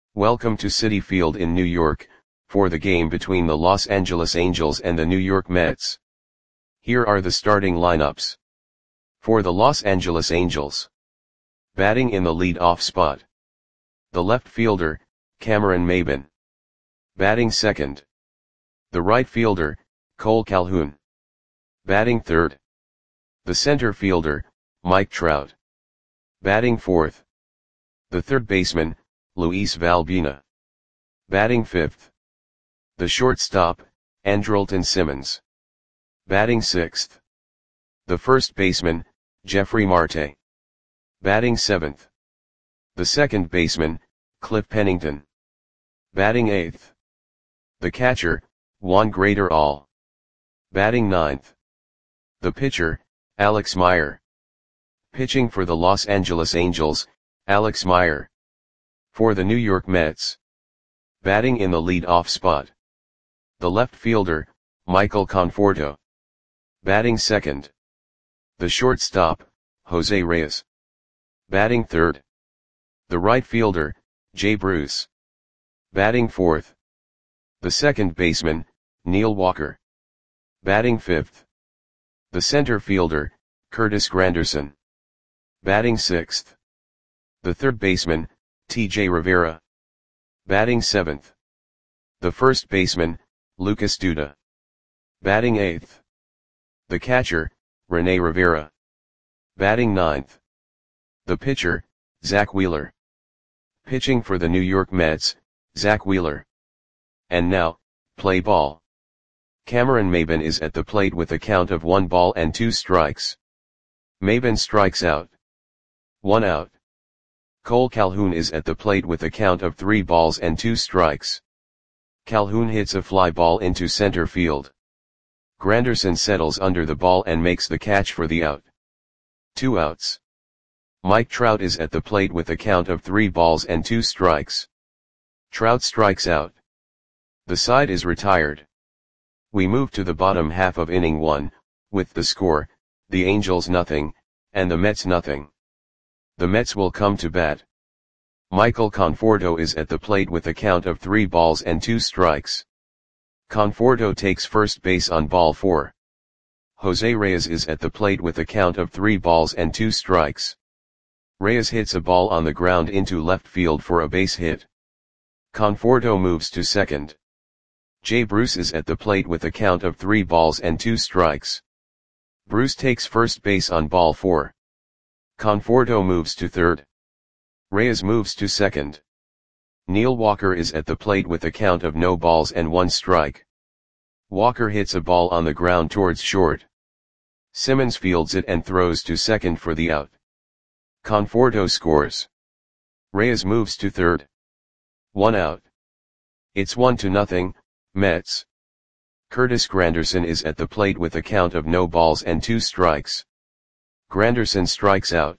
Welcome to Citi Field in New York, for the game between the Los Angeles Angels and the New York Mets. Here are the starting lineups. For the Los Angeles Angels. Batting in the lead-off spot. The left fielder, Cameron Maybin. Batting second. The right fielder, Cole Calhoun. Batting third. The center fielder, Mike Trout. Batting fourth. The third baseman, Luis Valbuena. Batting fifth. The shortstop, Andrelton Simmons. Batting sixth. The first baseman, Jeffrey Marte. Batting seventh. The second baseman, Cliff Pennington. Batting eighth. The catcher, Juan Graterol. Batting ninth. The pitcher, Alex Meyer. Pitching for the Los Angeles Angels, Alex Meyer. For the New York Mets. Batting in the lead-off spot. The left fielder, Michael Conforto. Batting second. The shortstop, Jose Reyes. Batting third. The right fielder, Jay Bruce. Batting fourth. The second baseman, Neil Walker. Batting fifth. The center fielder, Curtis Granderson. Batting sixth. The third baseman, T.J. Rivera. Batting seventh. The first baseman, Lucas Duda. Batting eighth. The catcher, Rene Rivera. Batting ninth. The pitcher, Zach Wheeler. Pitching for the New York Mets, Zach Wheeler. And now, play ball. Cameron Maybin is at the plate with a count of 1 ball and 2 strikes. Maybin strikes out. 1 out. Cole Calhoun is at the plate with a count of 3 balls and 2 strikes. Calhoun hits a fly ball into center field. Granderson settles under the ball and makes the catch for the out. 2 outs. Mike Trout is at the plate with a count of 3 balls and 2 strikes. Trout strikes out. The side is retired. We move to the bottom half of inning 1, with the score, the Angels nothing, and the Mets nothing. The Mets will come to bat. Michael Conforto is at the plate with a count of 3 balls and 2 strikes. Conforto takes first base on ball 4. Jose Reyes is at the plate with a count of 3 balls and 2 strikes. Reyes hits a ball on the ground into left field for a base hit. Conforto moves to second. Jay Bruce is at the plate with a count of 3 balls and 2 strikes. Bruce takes first base on ball 4. Conforto moves to third. Reyes moves to second. Neil Walker is at the plate with a count of no balls and 1 strike. Walker hits a ball on the ground towards short. Simmons fields it and throws to second for the out. Conforto scores. Reyes moves to third. 1 out. It's 1-0, Mets. Curtis Granderson is at the plate with a count of no balls and 2 strikes. Granderson strikes out.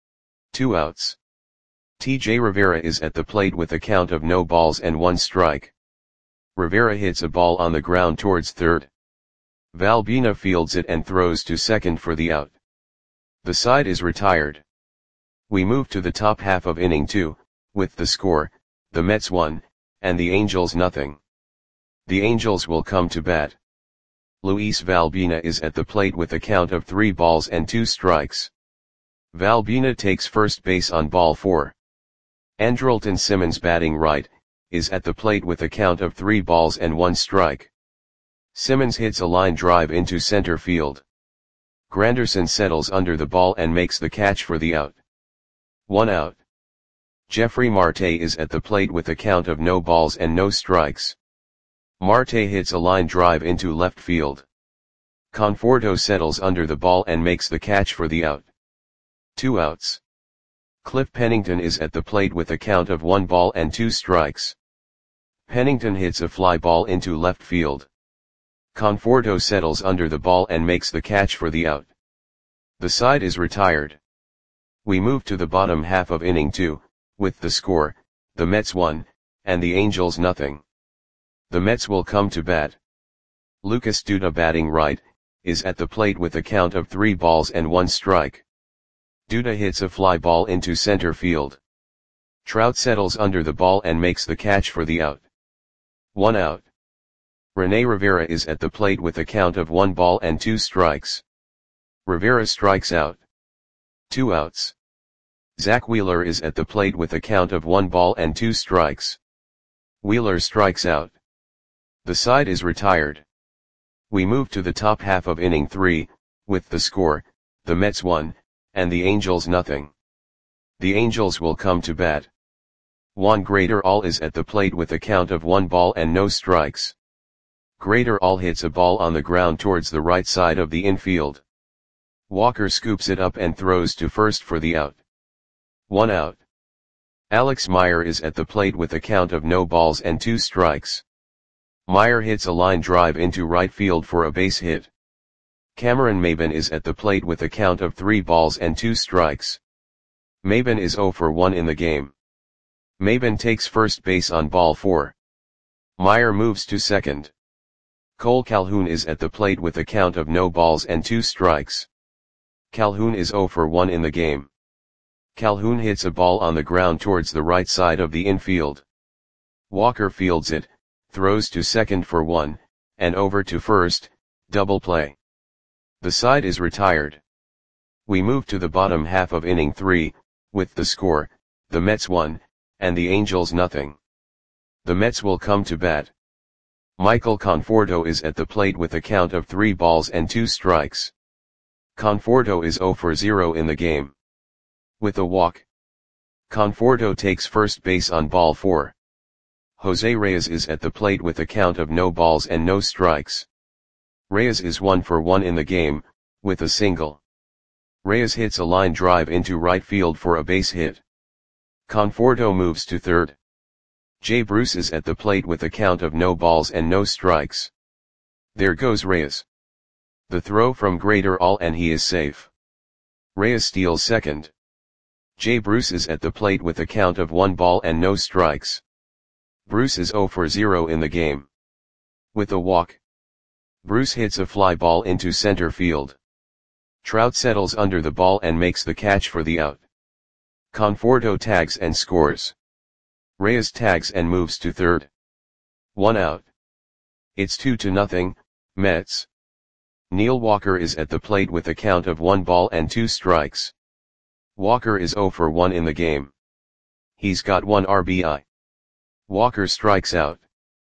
2 outs. T.J. Rivera is at the plate with a count of no balls and 1 strike. Rivera hits a ball on the ground towards third. Valbuena fields it and throws to second for the out. The side is retired. We move to the top half of inning 2, with the score, the Mets 1, and the Angels nothing. The Angels will come to bat. Luis Valbuena is at the plate with a count of 3 balls and 2 strikes. Valbuena takes first base on ball 4. Andrelton Simmons batting right, is at the plate with a count of 3 balls and 1 strike. Simmons hits a line drive into center field. Granderson settles under the ball and makes the catch for the out. 1 out. Jeffrey Marte is at the plate with a count of no balls and no strikes. Marte hits a line drive into left field. Conforto settles under the ball and makes the catch for the out. 2 outs. Cliff Pennington is at the plate with a count of 1 ball and 2 strikes. Pennington hits a fly ball into left field. Conforto settles under the ball and makes the catch for the out. The side is retired. We move to the bottom half of inning 2, with the score, the Mets 1, and the Angels nothing. The Mets will come to bat. Lucas Duda batting right, is at the plate with a count of 3 balls and 1 strike. Duda hits a fly ball into center field. Trout settles under the ball and makes the catch for the out. 1 out. Rene Rivera is at the plate with a count of 1 ball and 2 strikes. Rivera strikes out. 2 outs. Zach Wheeler is at the plate with a count of 1 ball and 2 strikes. Wheeler strikes out. The side is retired. We move to the top half of inning 3, with the score, the Mets 1, and the Angels nothing. The Angels will come to bat. Juan Graterol is at the plate with a count of 1 ball and no strikes. Graterol hits a ball on the ground towards the right side of the infield. Walker scoops it up and throws to first for the out. 1 out. Alex Meyer is at the plate with a count of no balls and 2 strikes. Meyer hits a line drive into right field for a base hit. Cameron Maybin is at the plate with a count of 3 balls and 2 strikes. Maybin is 0 for 1 in the game. Maybin takes first base on ball 4. Meyer moves to second. Cole Calhoun is at the plate with a count of no balls and 2 strikes. Calhoun is 0 for 1 in the game. Calhoun hits a ball on the ground towards the right side of the infield. Walker fields it, throws to second for 1, and over to first, double play. The side is retired. We move to the bottom half of inning 3, with the score, the Mets 1, and the Angels nothing. The Mets will come to bat. Michael Conforto is at the plate with a count of 3 balls and 2 strikes. Conforto is 0 for 0 in the game. With a walk, Conforto takes first base on ball 4. Jose Reyes is at the plate with a count of no balls and no strikes. Reyes is 1 for 1 in the game, with a single. Reyes hits a line drive into right field for a base hit. Conforto moves to third. Jay Bruce is at the plate with a count of no balls and no strikes. There goes Reyes. The throw from Graterol and he is safe. Reyes steals second. Jay Bruce is at the plate with a count of 1 ball and no strikes. Bruce is 0 for 0 in the game. With a walk, Bruce hits a fly ball into center field. Trout settles under the ball and makes the catch for the out. Conforto tags and scores. Reyes tags and moves to third. 1 out. It's 2-0, Mets. Neil Walker is at the plate with a count of 1 ball and 2 strikes. Walker is 0 for 1 in the game. He's got 1 RBI. Walker strikes out.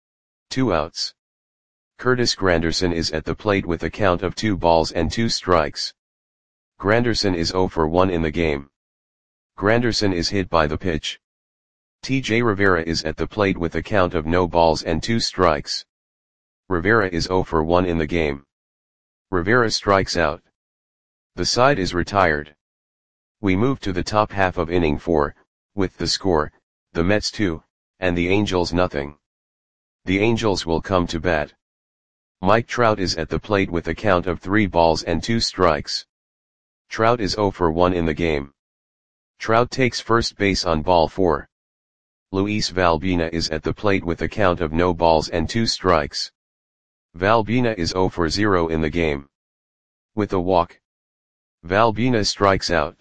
2 outs. Curtis Granderson is at the plate with a count of 2 balls and 2 strikes. Granderson is 0 for 1 in the game. Granderson is hit by the pitch. TJ Rivera is at the plate with a count of no balls and 2 strikes. Rivera is 0 for 1 in the game. Rivera strikes out. The side is retired. We move to the top half of inning 4, with the score, the Mets 2, and the Angels nothing. The Angels will come to bat. Mike Trout is at the plate with a count of 3 balls and 2 strikes. Trout is 0 for 1 in the game. Trout takes first base on ball 4. Luis Valbina is at the plate with a count of no balls and 2 strikes. Valbina is 0 for 0 in the game. With a walk, Valbina strikes out.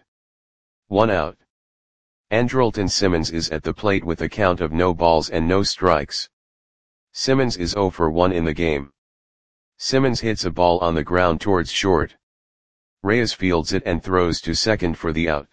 1 out. Andrelton Simmons is at the plate with a count of no balls and no strikes. Simmons is 0 for 1 in the game. Simmons hits a ball on the ground towards short. Reyes fields it and throws to second for the out.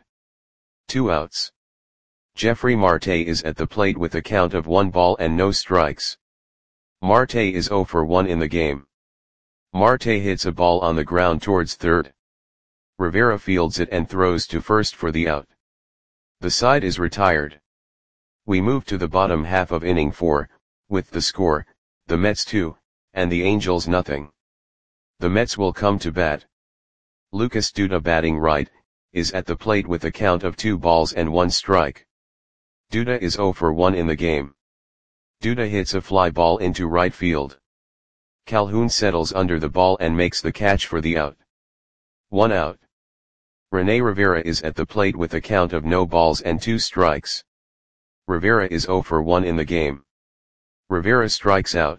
2 outs. Jeffrey Marte is at the plate with a count of 1 ball and no strikes. Marte is 0 for 1 in the game. Marte hits a ball on the ground towards third. Rivera fields it and throws to first for the out. The side is retired. We move to the bottom half of inning 4, with the score, the Mets 2, and the Angels nothing. The Mets will come to bat. Lucas Duda batting right, is at the plate with a count of 2 balls and 1 strike. Duda is 0 for 1 in the game. Duda hits a fly ball into right field. Calhoun settles under the ball and makes the catch for the out. 1 out. Rene Rivera is at the plate with a count of no balls and 2 strikes. Rivera is 0 for 1 in the game. Rivera strikes out.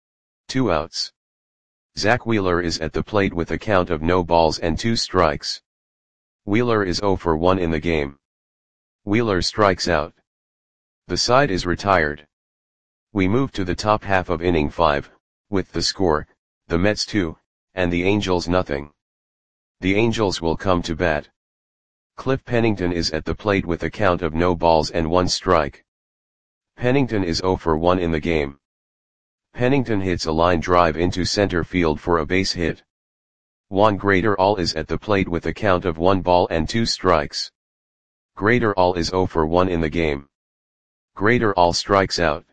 2 outs. Zach Wheeler is at the plate with a count of no balls and 2 strikes. Wheeler is 0 for 1 in the game. Wheeler strikes out. The side is retired. We move to the top half of inning 5, with the score, the Mets 2, and the Angels nothing. The Angels will come to bat. Cliff Pennington is at the plate with a count of no balls and 1 strike. Pennington is 0 for 1 in the game. Pennington hits a line drive into center field for a base hit. Juan Graterol is at the plate with a count of 1 ball and 2 strikes. Graterol is 0 for 1 in the game. Graterol strikes out.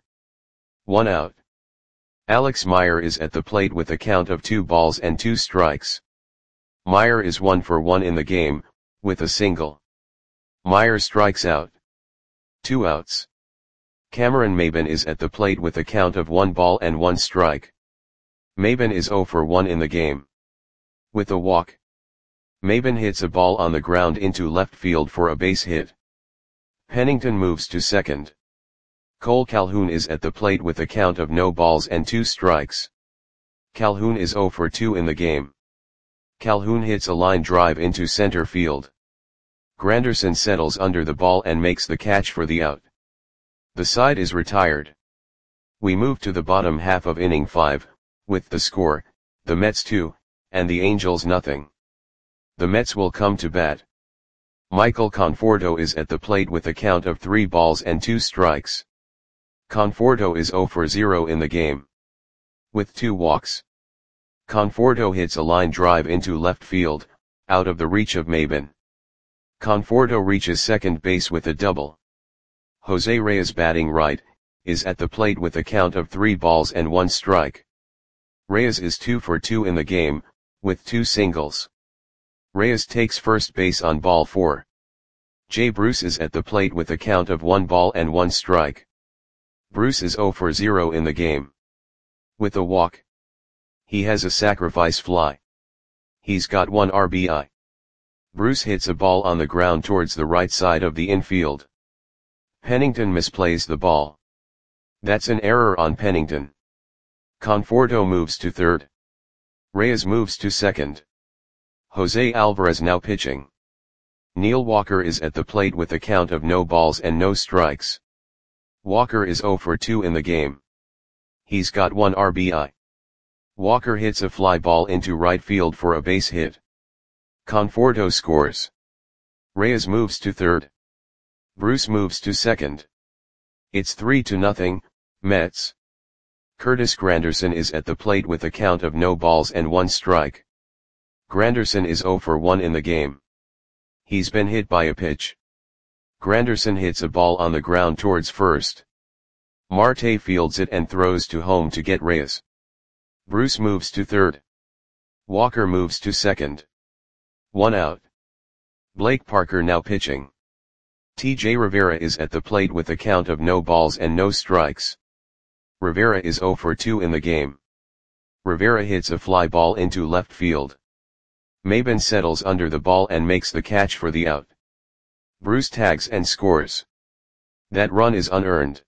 1 out. Alex Meyer is at the plate with a count of 2 balls and 2 strikes. Meyer is 1 for 1 in the game, with a single. Meyer strikes out. 2 outs. Cameron Maybin is at the plate with a count of 1 ball and 1 strike. Maybin is 0 for 1 in the game. With a walk. Maybin hits a ball on the ground into left field for a base hit. Pennington moves to second. Cole Calhoun is at the plate with a count of no balls and 2 strikes. Calhoun is 0 for 2 in the game. Calhoun hits a line drive into center field. Granderson settles under the ball and makes the catch for the out. The side is retired. We move to the bottom half of inning 5, with the score, the Mets 2, and the Angels nothing. The Mets will come to bat. Michael Conforto is at the plate with a count of 3 balls and 2 strikes. Conforto is 0 for 0 in the game. With 2 walks. Conforto hits a line drive into left field, out of the reach of Maybin. Conforto reaches second base with a double. Jose Reyes, batting right, is at the plate with a count of 3 balls and 1 strike. Reyes is 2 for 2 in the game, with 2 singles. Reyes takes first base on ball 4. Jay Bruce is at the plate with a count of 1 ball and 1 strike. Bruce is 0 for 0 in the game. With a walk. He has a sacrifice fly. He's got 1 RBI. Bruce hits a ball on the ground towards the right side of the infield. Pennington misplays the ball. That's an error on Pennington. Conforto moves to third. Reyes moves to second. Jose Alvarez now pitching. Neil Walker is at the plate with a count of no balls and no strikes. Walker is 0 for 2 in the game. He's got 1 RBI. Walker hits a fly ball into right field for a base hit. Conforto scores. Reyes moves to third. Bruce moves to second. It's 3-0, Mets. Curtis Granderson is at the plate with a count of no balls and 1 strike. Granderson is 0 for 1 in the game. He's been hit by a pitch. Granderson hits a ball on the ground towards first. Marte fields it and throws to home to get Reyes. Bruce moves to third. Walker moves to second. 1 out. Blake Parker now pitching. T.J. Rivera is at the plate with a count of no balls and no strikes. Rivera is 0 for 2 in the game. Rivera hits a fly ball into left field. Maybin settles under the ball and makes the catch for the out. Bruce tags and scores. That run is unearned.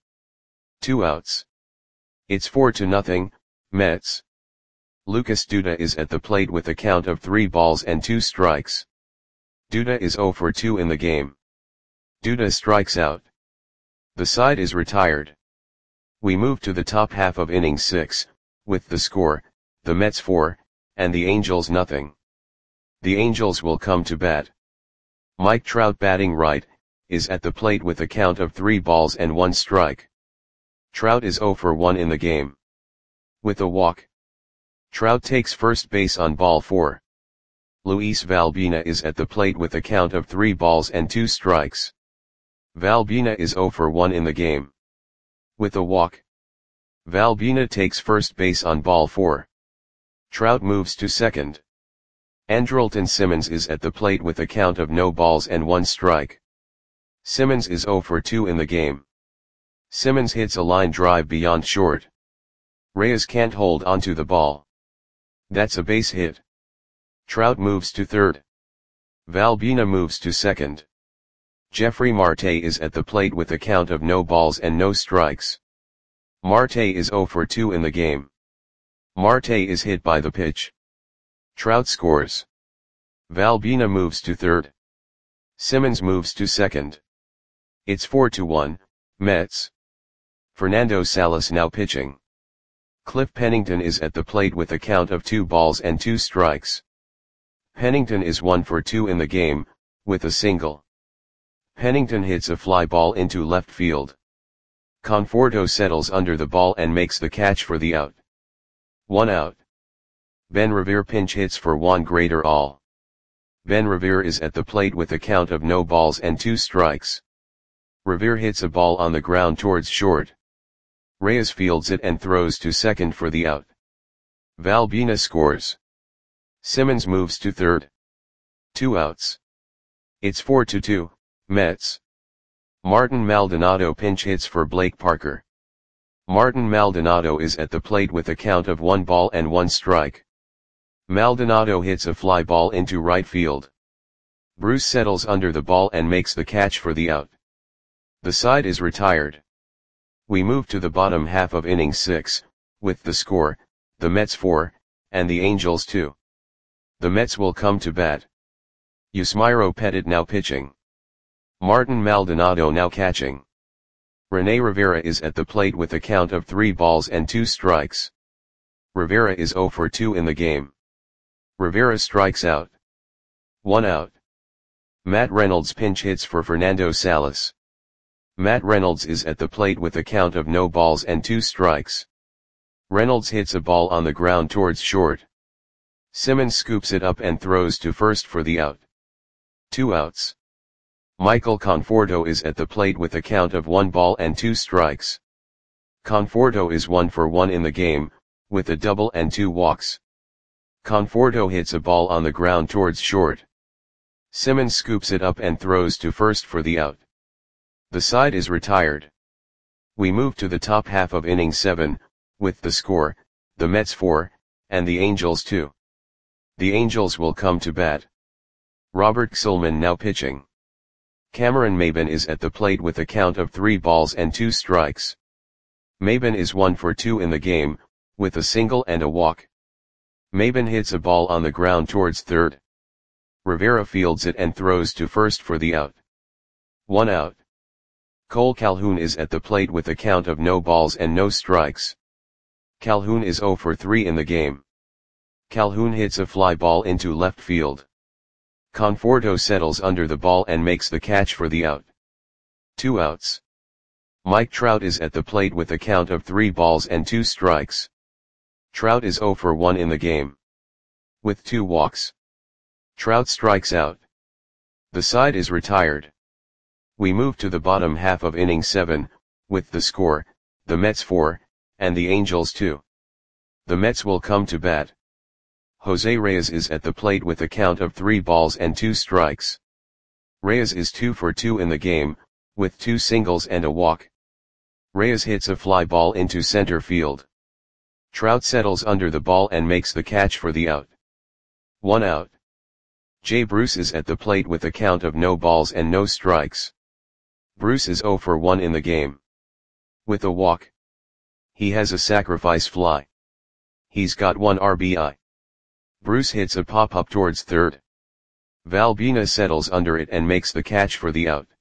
2 outs. It's 4-0, Mets. Lucas Duda is at the plate with a count of 3 balls and 2 strikes. Duda is 0 for 2 in the game. Duda strikes out. The side is retired. We move to the top half of inning 6, with the score, the Mets 4, and the Angels nothing. The Angels will come to bat. Mike Trout, batting right, is at the plate with a count of 3 balls and 1 strike. Trout is 0 for 1 in the game. With a walk. Trout takes first base on ball 4. Luis Valbina is at the plate with a count of 3 balls and 2 strikes. Valbina is 0 for 1 in the game. With a walk. Valbina takes first base on ball 4. Trout moves to second. Andrelton Simmons is at the plate with a count of no balls and 1 strike. Simmons is 0 for 2 in the game. Simmons hits a line drive beyond short. Reyes can't hold onto the ball. That's a base hit. Trout moves to third. Valbina moves to second. Jeffrey Marte is at the plate with a count of no balls and no strikes. Marte is 0 for 2 in the game. Marte is hit by the pitch. Trout scores. Valbina moves to third. Simmons moves to second. It's 4-1, Mets. Fernando Salas now pitching. Cliff Pennington is at the plate with a count of 2 balls and 2 strikes. Pennington is 1 for 2 in the game, with a single. Pennington hits a fly ball into left field. Conforto settles under the ball and makes the catch for the out. 1 out. Ben Revere pinch hits for Juan Graterol. Ben Revere is at the plate with a count of no balls and 2 strikes. Revere hits a ball on the ground towards short. Reyes fields it and throws to second for the out. Valbuena scores. Simmons moves to third. 2 outs. It's 4-2, Mets. Martin Maldonado pinch hits for Blake Parker. Martin Maldonado is at the plate with a count of 1 ball and 1 strike. Maldonado hits a fly ball into right field. Bruce settles under the ball and makes the catch for the out. The side is retired. We move to the bottom half of inning 6, with the score, the Mets 4, and the Angels 2. The Mets will come to bat. Yusmeiro Petit now pitching. Martin Maldonado now catching. Rene Rivera is at the plate with a count of 3 balls and 2 strikes. Rivera is 0 for 2 in the game. Rivera strikes out. 1 out. Matt Reynolds pinch hits for Fernando Salas. Matt Reynolds is at the plate with a count of no balls and 2 strikes. Reynolds hits a ball on the ground towards short. Simmons scoops it up and throws to first for the out. 2 outs. Michael Conforto is at the plate with a count of 1 ball and 2 strikes. Conforto is 1 for 1 in the game, with a double and 2 walks. Conforto hits a ball on the ground towards short. Simmons scoops it up and throws to first for the out. The side is retired. We move to the top half of inning 7, with the score, the Mets 4, and the Angels 2. The Angels will come to bat. Robert Gsellman now pitching. Cameron Maybin is at the plate with a count of 3 balls and 2 strikes. Maybin is 1 for 2 in the game, with a single and a walk. Maybin hits a ball on the ground towards third. Rivera fields it and throws to first for the out. 1 out. Cole Calhoun is at the plate with a count of no balls and no strikes. Calhoun is 0 for 3 in the game. Calhoun hits a fly ball into left field. Conforto settles under the ball and makes the catch for the out. 2 outs. Mike Trout is at the plate with a count of 3 balls and 2 strikes. Trout is 0 for 1 in the game. With 2 walks. Trout strikes out. The side is retired. We move to the bottom half of inning 7, with the score, the Mets 4, and the Angels 2. The Mets will come to bat. Jose Reyes is at the plate with a count of 3 balls and 2 strikes. Reyes is 2 for 2 in the game, with 2 singles and a walk. Reyes hits a fly ball into center field. Trout settles under the ball and makes the catch for the out. 1 out. Jay Bruce is at the plate with a count of no balls and no strikes. Bruce is 0 for 1 in the game. With a walk. He has a sacrifice fly. He's got 1 RBI. Bruce hits a pop-up towards third. Valbuena settles under it and makes the catch for the out.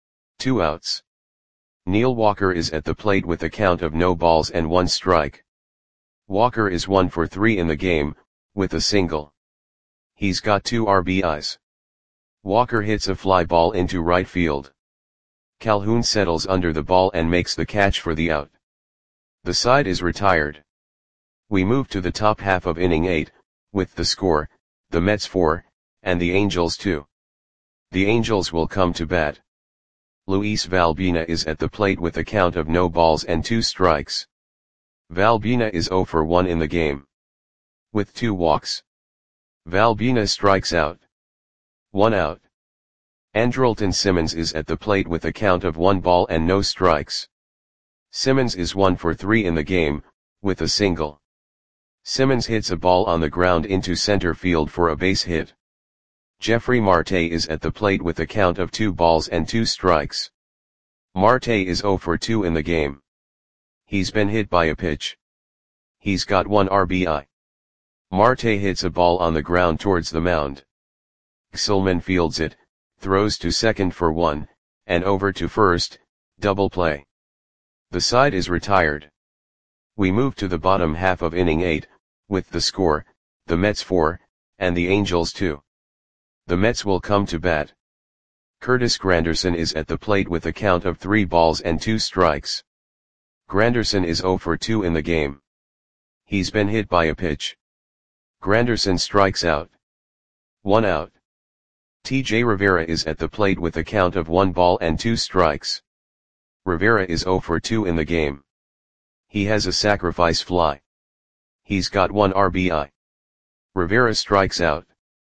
2 outs. Neil Walker is at the plate with a count of no balls and 1 strike. Walker is 1 for 3 in the game, with a single. He's got 2 RBIs. Walker hits a fly ball into right field. Calhoun settles under the ball and makes the catch for the out. The side is retired. We move to the top half of inning 8, with the score, the Mets 4, and the Angels 2. The Angels will come to bat. Luis Valbuena is at the plate with a count of no balls and 2 strikes. Valbuena is 0 for 1 in the game. With 2 walks. Valbuena strikes out. 1 out. Andrelton Simmons is at the plate with a count of 1 ball and no strikes. Simmons is 1 for 3 in the game, with a single. Simmons hits a ball on the ground into center field for a base hit. Jeffrey Marte is at the plate with a count of 2 balls and 2 strikes. Marte is 0 for 2 in the game. He's been hit by a pitch. He's got 1 RBI. Marte hits a ball on the ground towards the mound. Gsellman fields it, throws to second for 1, and over to first, double play. The side is retired. We move to the bottom half of inning 8, with the score, the Mets 4, and the Angels 2. The Mets will come to bat. Curtis Granderson is at the plate with a count of 3 balls and 2 strikes. Granderson is 0 for 2 in the game. He's been hit by a pitch. Granderson strikes out. 1 out. TJ Rivera is at the plate with a count of 1 ball and 2 strikes. Rivera is 0 for 2 in the game. He has a sacrifice fly. He's got 1 RBI. Rivera strikes out.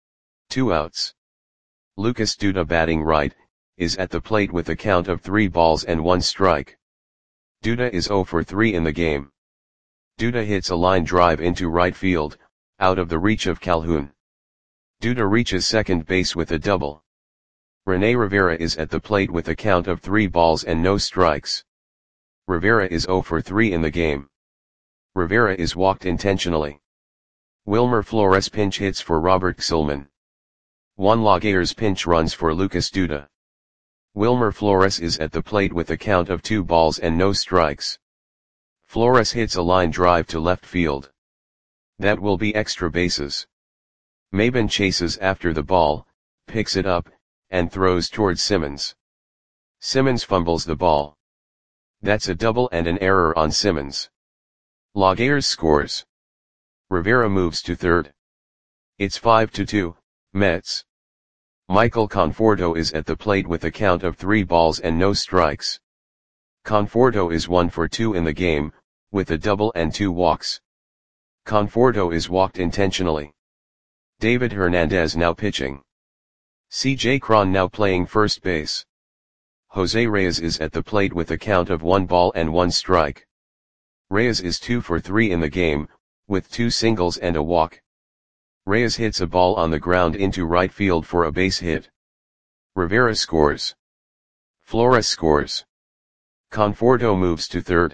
2 outs. Lucas Duda, batting right, is at the plate with a count of 3 balls and 1 strike. Duda is 0 for 3 in the game. Duda hits a line drive into right field, out of the reach of Calhoun. Duda reaches second base with a double. Rene Rivera is at the plate with a count of 3 balls and no strikes. Rivera is 0 for 3 in the game. Rivera is walked intentionally. Wilmer Flores pinch hits for Robert Xilman. Juan Laguerre's pinch runs for Lucas Duda. Wilmer Flores is at the plate with a count of 2 balls and no strikes. Flores hits a line drive to left field. That will be extra bases. Maben chases after the ball, picks it up, and throws towards Simmons. Simmons fumbles the ball. That's a double and an error on Simmons. Laguerre scores. Rivera moves to third. It's 5-2, Mets. Michael Conforto is at the plate with a count of 3 balls and no strikes. Conforto is 1 for 2 in the game, with a double and 2 walks. Conforto is walked intentionally. David Hernandez now pitching. CJ Cron now playing first base. Jose Reyes is at the plate with a count of 1 ball and 1 strike. Reyes is 2 for 3 in the game, with 2 singles and a walk. Reyes hits a ball on the ground into right field for a base hit. Rivera scores. Flores scores. Conforto moves to third.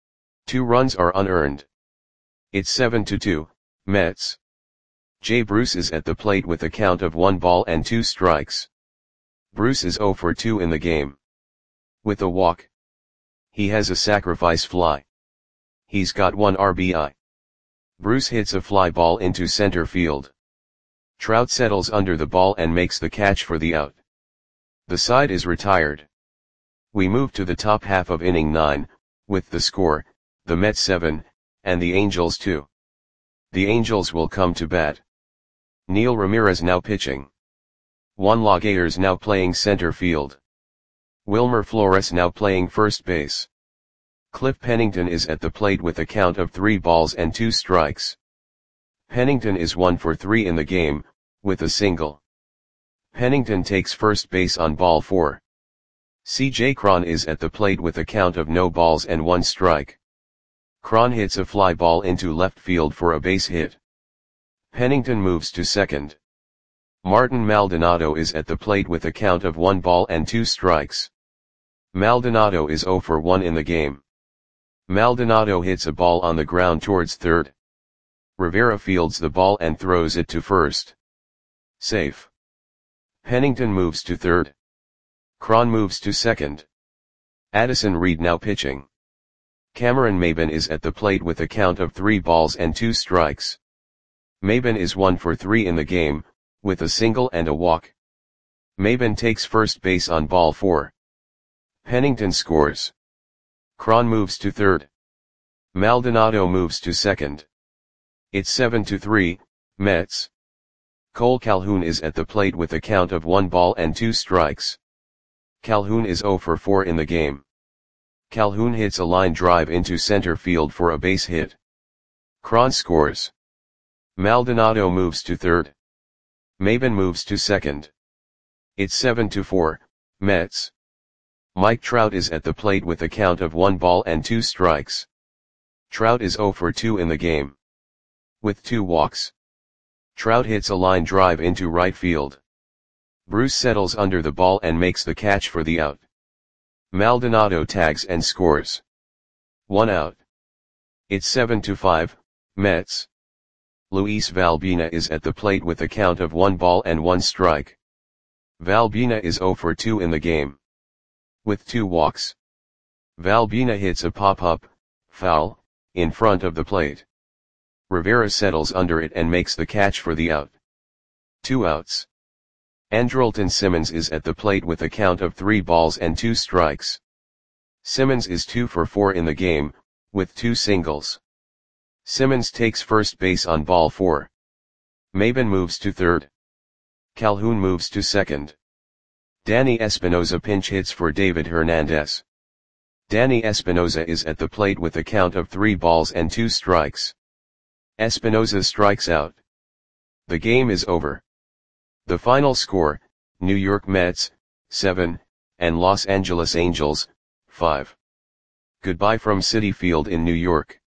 2 runs are unearned. It's 7-2, Mets. Jay Bruce is at the plate with a count of 1 ball and 2 strikes. Bruce is 0 for 2 in the game. With a walk. He has a sacrifice fly. He's got 1 RBI. Bruce hits a fly ball into center field. Trout settles under the ball and makes the catch for the out. The side is retired. We move to the top half of inning 9, with the score, the Mets 7, and the Angels 2. The Angels will come to bat. Neil Ramirez now pitching. Juan Laguerre's now playing center field. Wilmer Flores now playing first base. Cliff Pennington is at the plate with a count of 3 balls and 2 strikes. Pennington is 1 for 3 in the game, with a single. Pennington takes first base on ball 4. CJ Cron is at the plate with a count of no balls and 1 strike. Cron hits a fly ball into left field for a base hit. Pennington moves to second. Martin Maldonado is at the plate with a count of 1 ball and 2 strikes. Maldonado is 0 for 1 in the game. Maldonado hits a ball on the ground towards third. Rivera fields the ball and throws it to first. Safe. Pennington moves to third. Cron moves to second. Addison Reed now pitching. Cameron Maben is at the plate with a count of 3 balls and 2 strikes. Maben is 1 for 3 in the game, with a single and a walk. Maben takes first base on ball 4. Pennington scores. Cron moves to third. Maldonado moves to second. It's 7-3, Mets. Cole Calhoun is at the plate with a count of 1 ball and 2 strikes. Calhoun is 0 for 4 in the game. Calhoun hits a line drive into center field for a base hit. Cron scores. Maldonado moves to third. Maben moves to second. It's 7-4, Mets. Mike Trout is at the plate with a count of 1 ball and 2 strikes. Trout is 0 for 2 in the game. With 2 walks. Trout hits a line drive into right field. Bruce settles under the ball and makes the catch for the out. Maldonado tags and scores. 1 out. It's 7-5, Mets. Luis Valbuena is at the plate with a count of 1 ball and 1 strike. Valbuena is 0 for 2 in the game. With 2 walks. Valbuena hits a pop-up, foul, in front of the plate. Rivera settles under it and makes the catch for the out. 2 outs. Andrelton Simmons is at the plate with a count of 3 balls and 2 strikes. Simmons is 2 for 4 in the game, with 2 singles. Simmons takes first base on ball 4. Maben moves to third. Calhoun moves to second. Danny Espinosa pinch hits for David Hernandez. Danny Espinosa is at the plate with a count of 3 balls and 2 strikes. Espinosa strikes out. The game is over. The final score, New York Mets, 7, and Los Angeles Angels, 5. Goodbye from Citi Field in New York.